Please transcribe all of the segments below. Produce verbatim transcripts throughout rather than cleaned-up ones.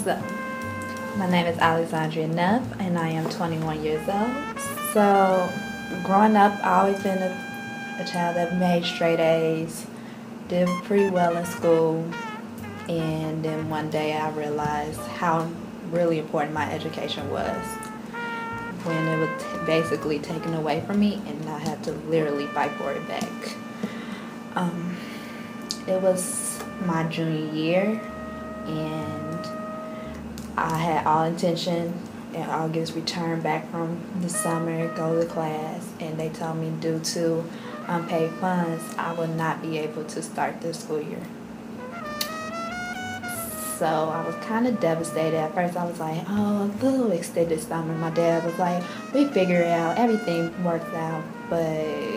So, my name is Alexandria Neff, and I am twenty-one years old. So, growing up, I always been a, a child that made straight A's, did pretty well in school, and then one day I realized how really important my education was when it was t- basically taken away from me, and I had to literally fight for it back. Um, it was my junior year, and I had all intention in August return back from the summer, go to class, and they told me due to unpaid funds, I would not be able to start this school year. So I was kind of devastated. At first I was like, oh, a little extended summer. My dad was like, we figure it out, everything works out. But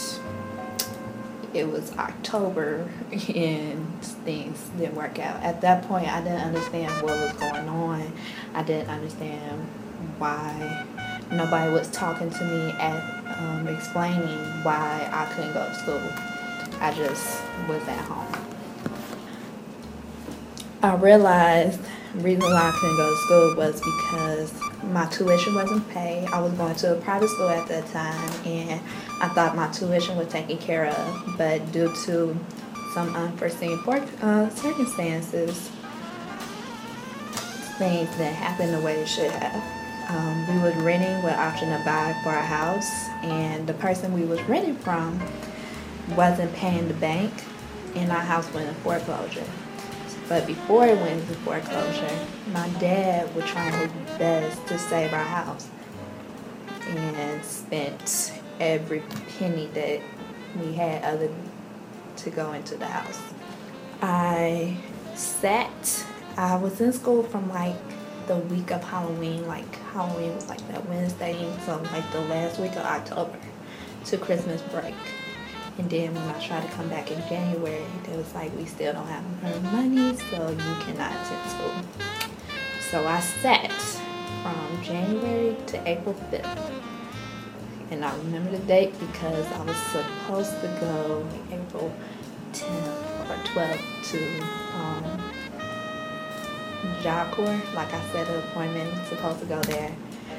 it was October and things didn't work out. At that point, I didn't understand what was going on. I didn't understand why nobody was talking to me at um, explaining why I couldn't go to school. I just was at home. I realized the reason why I couldn't go to school was because my tuition wasn't paid. I was going to a private school at that time, and I thought my tuition was taken care of, but due to some unforeseen uh, circumstances, things didn't happen the way they should have. Um, we was renting with option to buy for our house, and the person we was renting from wasn't paying the bank, and our house went in foreclosure. But before it went into foreclosure, my dad was trying his best to save our house and spent every penny that we had other to go into the house. I sat, I was in school from like the week of Halloween, like Halloween was like that Wednesday, so like the last week of October to Christmas break. And then when I tried to come back in January, they was like, we still don't have enough money, so you cannot attend school. So I sat from January to April fifth. And I remember the date because I was supposed to go April tenth or twelfth to um, Job Corps. Like I set an appointment, supposed to go there.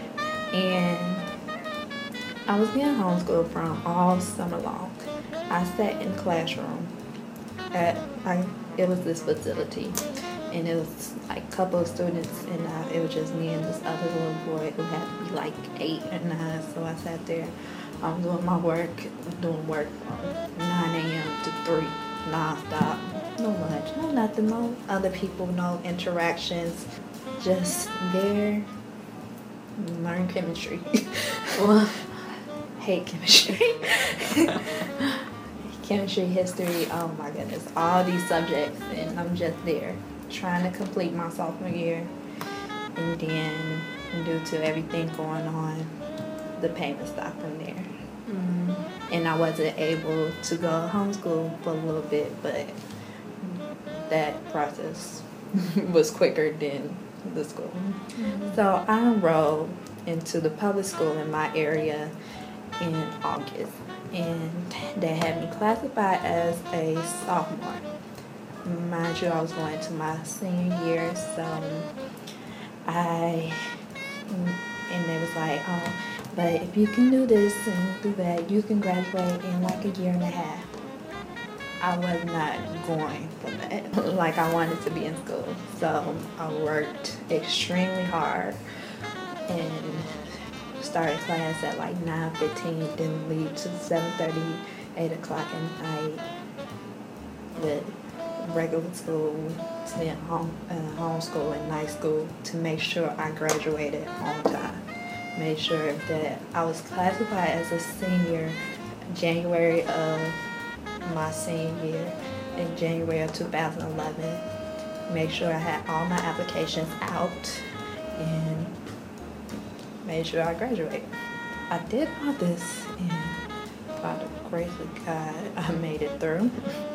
And I was being homeschooled from all summer long. I sat in the classroom at, I, it was this facility, and it was like a couple of students, and uh, it was just me and this other little boy who had to be like eight or nine, so I sat there, I'm doing my work, doing work from nine a.m. to three, non-stop, no lunch, no nothing, no other people, no interactions, just there, learn chemistry. Well, hate chemistry. Chemistry, history, oh my goodness, all these subjects, and I'm just there trying to complete my sophomore year, and then due to everything going on, the payment stopped from there. Mm-hmm. And I wasn't able to go homeschool for a little bit, but that process was quicker than the school. Mm-hmm. So I enrolled into the public school in my area in August, and they had me classified as a sophomore. Mind you, I was going to my senior year, so I, and they was like, oh, but if you can do this and do that, you can graduate in like a year and a half. I was not going for that. Like, I wanted to be in school, so I worked extremely hard and started class at like nine fifteen, then leave to seven thirty, eight o'clock at night with regular school, then home, uh, homeschool and night school to make sure I graduated on time. Made sure that I was classified as a senior January of my senior year in January of two thousand eleven. Made sure I had all my applications out and made sure I graduated. I did all this, and by the grace of God, I made it through.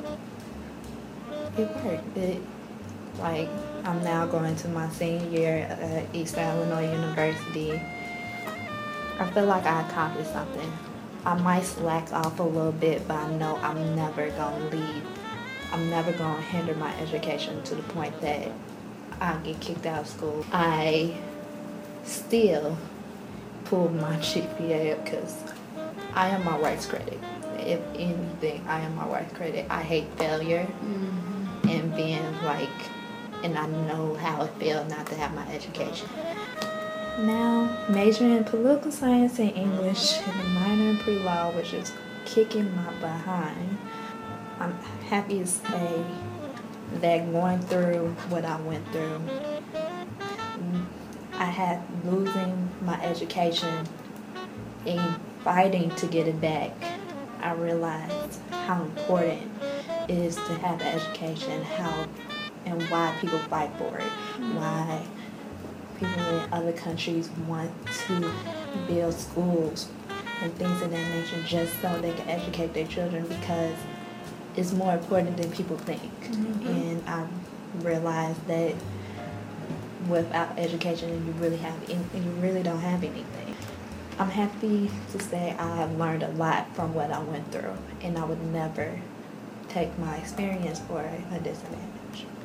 It worked. It, like, I'm now going to my senior year at East Illinois University. I feel like I accomplished something. I might slack off a little bit, but I know I'm never going to leave. I'm never going to hinder my education to the point that I get kicked out of school. I still pull my G P A up because I am my worst critic. If anything, I am my worst critic. I hate failure mm-hmm. and being like, and I know how it feels not to have my education. Now, majoring in political science and English and a minor in pre-law, which is kicking my behind. I'm happy to say that going through what I went through, I had losing my education and fighting to get it back. I realized how important it is to have an education, how and why people fight for it, why people in other countries want to build schools and things of that nature just so they can educate their children, because it's more important than people think. Mm-hmm. And I realized that without education, you really have any, you really don't have anything. I'm happy to say I have learned a lot from what I went through, and I would never take my experience for a disadvantage.